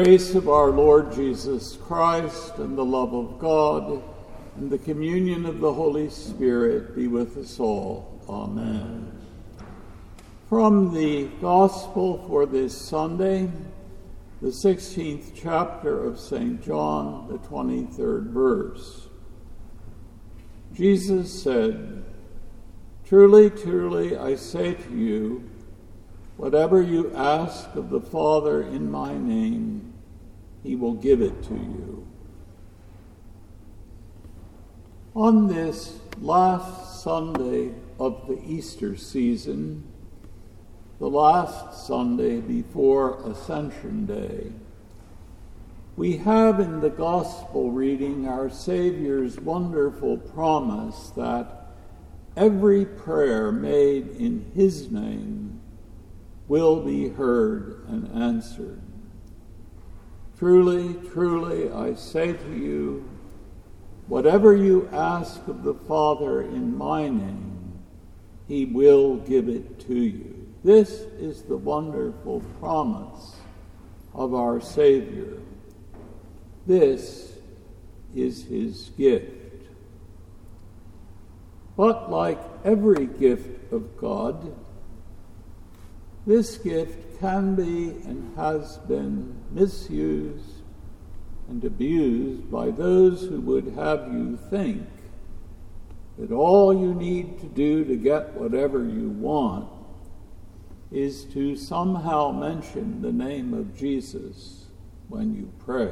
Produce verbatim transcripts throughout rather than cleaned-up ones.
grace of our Lord Jesus Christ and the love of God and the communion of the Holy Spirit be with us all. Amen. From the Gospel for this Sunday, the sixteenth chapter of Saint John, the twenty-third verse. Jesus said, "Truly, truly, I say to you, whatever you ask of the Father in my name, he will give it to you." On this last Sunday of the Easter season, the last Sunday before Ascension Day, we have in the Gospel reading our Savior's wonderful promise that every prayer made in his name will be heard and answered. Truly, truly, I say to you, whatever you ask of the Father in my name, he will give it to you. This is the wonderful promise of our Savior. This is his gift. But like every gift of God, this gift can be and has been misused and abused by those who would have you think that all you need to do to get whatever you want is to somehow mention the name of Jesus when you pray.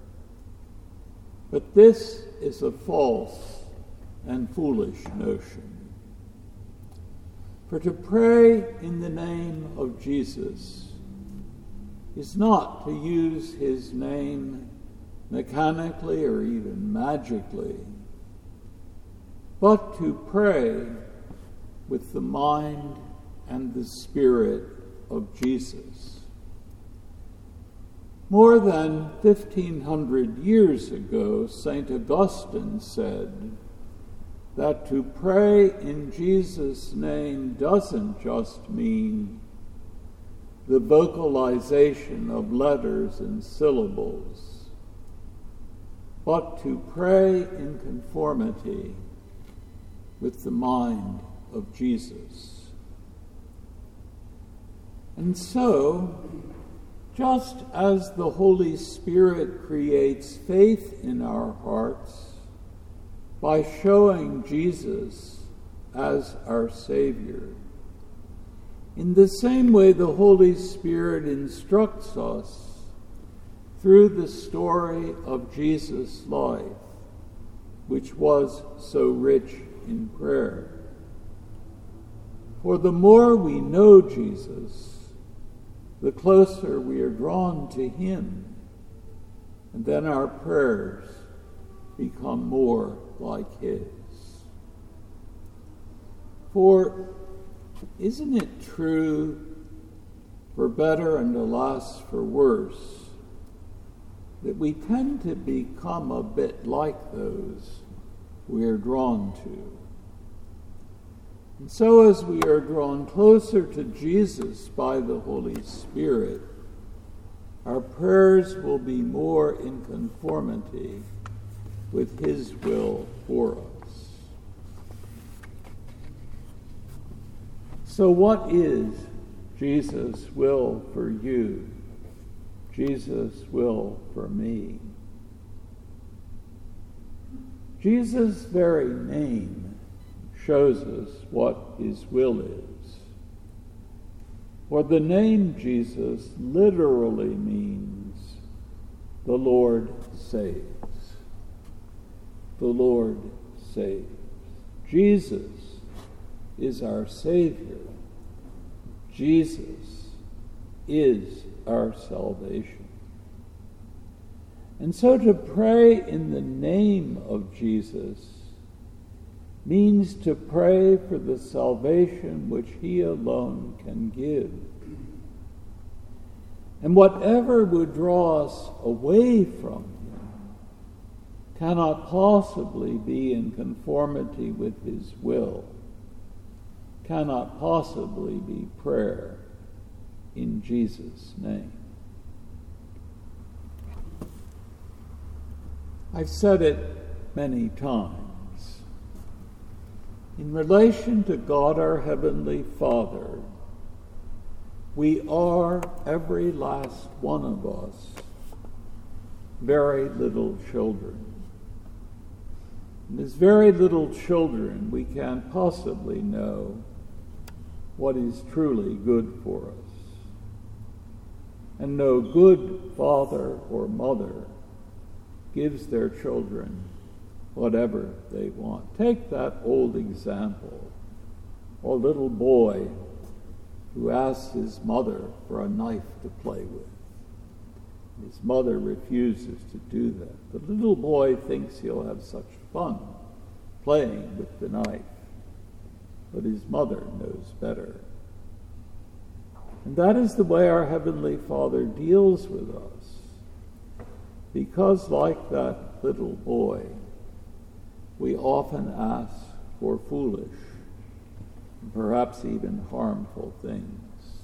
But this is a false and foolish notion. For to pray in the name of Jesus is not to use his name mechanically or even magically, but to pray with the mind and the Spirit of Jesus. More than fifteen hundred years ago, Saint Augustine said that to pray in Jesus' name doesn't just mean the vocalization of letters and syllables, but to pray in conformity with the mind of Jesus. And so, just as the Holy Spirit creates faith in our hearts by showing Jesus as our Savior, in the same way the Holy Spirit instructs us through the story of Jesus' life, which was so rich in prayer. For the more we know Jesus, the closer we are drawn to him, and then our prayers become more like his. For isn't it true, for better and alas for worse, that we tend to become a bit like those we are drawn to? And so as we are drawn closer to Jesus by the Holy Spirit, our prayers will be more in conformity with his will for us. So what is Jesus' will for you? Jesus' will for me? Jesus' very name shows us what his will is. For the name Jesus literally means the Lord saves. The Lord saves. Jesus is our Savior. Jesus is our salvation. And so to pray in the name of Jesus means to pray for the salvation which he alone can give. And whatever would draw us away from him cannot possibly be in conformity with his will, cannot possibly be prayer in Jesus' name. I've said it many times. In relation to God our Heavenly Father, we are, every last one of us, very little children. And as very little children, we can't possibly know what is truly good for us. And no good father or mother gives their children whatever they want. Take that old example, a little boy who asks his mother for a knife to play with. His mother refuses to do that. The little boy thinks he'll have such fun playing with the knife, but his mother knows better. And that is the way our Heavenly Father deals with us. Because like that little boy, we often ask for foolish, and perhaps even harmful things.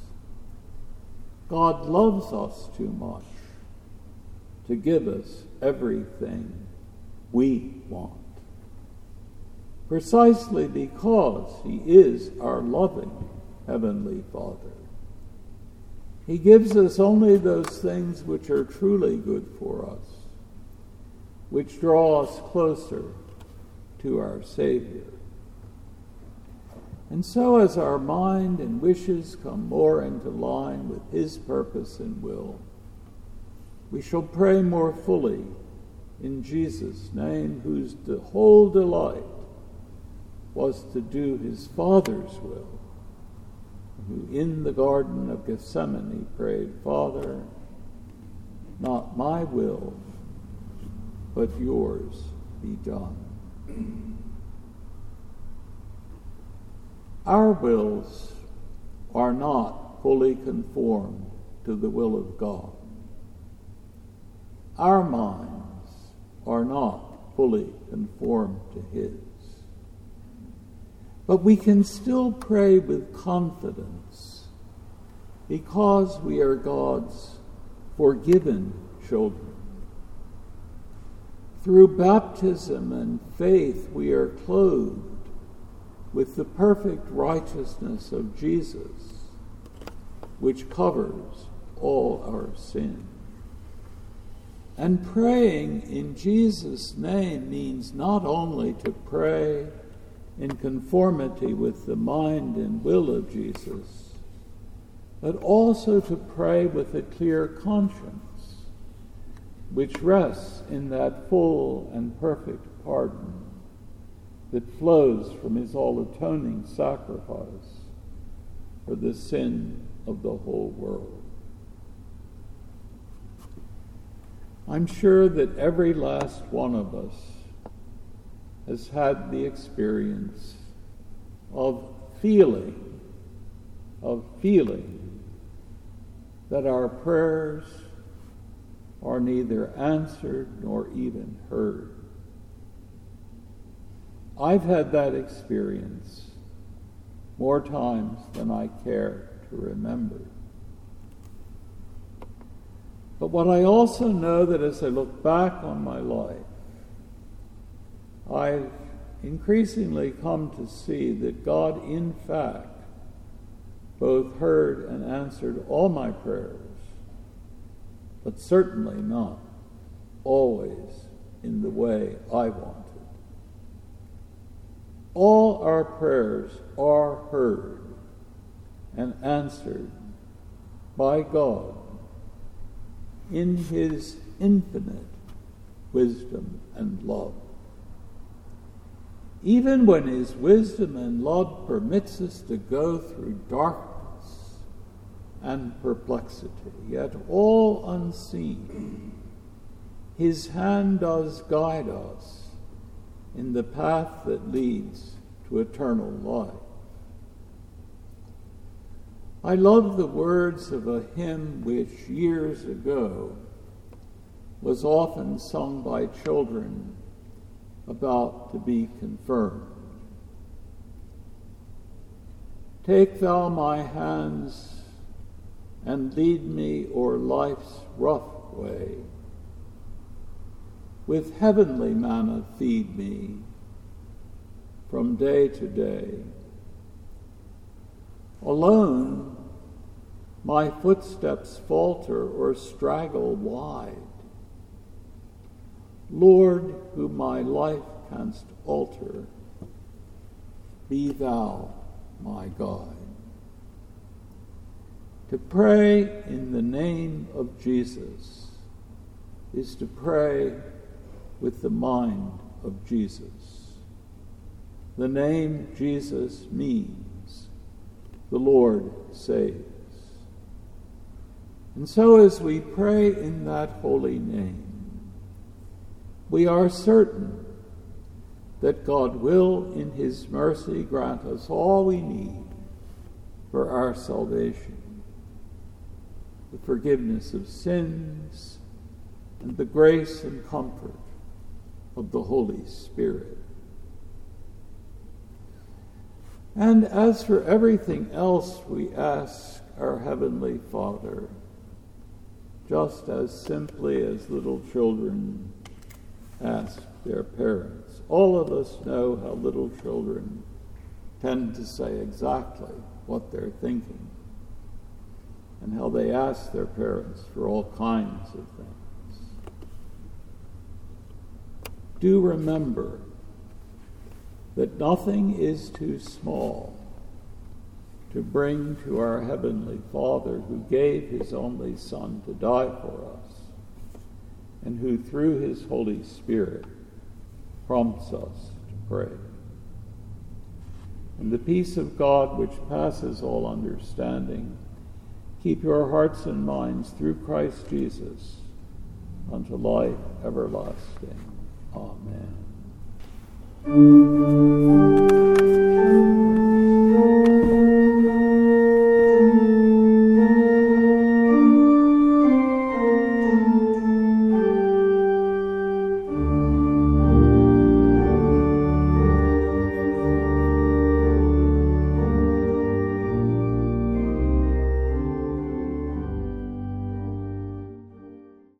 God loves us too much to give us everything we want, precisely because He is our loving Heavenly Father. He gives us only those things which are truly good for us, which draw us closer to our Savior. And so as our mind and wishes come more into line with His purpose and will, we shall pray more fully in Jesus' name, whose the whole delight was to do His Father's will, who in the Garden of Gethsemane prayed, Father, not my will, but yours be done. Our wills are not fully conformed to the will of God. Our minds are not fully conformed to His. But we can still pray with confidence because we are God's forgiven children. Through baptism and faith, we are clothed with the perfect righteousness of Jesus, which covers all our sin. And praying in Jesus' name means not only to pray in conformity with the mind and will of Jesus, but also to pray with a clear conscience, which rests in that full and perfect pardon that flows from His all-atoning sacrifice for the sin of the whole world. I'm sure that every last one of us has had the experience of feeling, of feeling that our prayers are neither answered nor even heard. I've had that experience more times than I care to remember. But what I also know that as I look back on my life, I've increasingly come to see that God, in fact, both heard and answered all my prayers, but certainly not always in the way I wanted. All our prayers are heard and answered by God in His infinite wisdom and love. Even when His wisdom and love permits us to go through darkness and perplexity, yet all unseen, His hand does guide us in the path that leads to eternal life. I love the words of a hymn which years ago was often sung by children about to be confirmed. Take thou my hands and lead me o'er life's rough way. with heavenly manna feed me from day to day. Alone, my footsteps falter or straggle wide. Lord, who my life canst alter, be thou my guide. To pray in the name of Jesus is to pray with the mind of Jesus. The name Jesus means the Lord saves. And so as we pray in that holy name, we are certain that God will, in his mercy, grant us all we need for our salvation, the forgiveness of sins, and the grace and comfort of the Holy Spirit. And as for everything else, we ask our Heavenly Father, just as simply as little children ask their parents. All of us know how little children tend to say exactly what they're thinking, and how they ask their parents for all kinds of things. Do remember that nothing is too small to bring to our Heavenly Father, who gave his only Son to die for us, and who through his Holy Spirit prompts us to pray. And the peace of God, which passes all understanding, keep your hearts and minds through Christ Jesus unto life everlasting. Amen.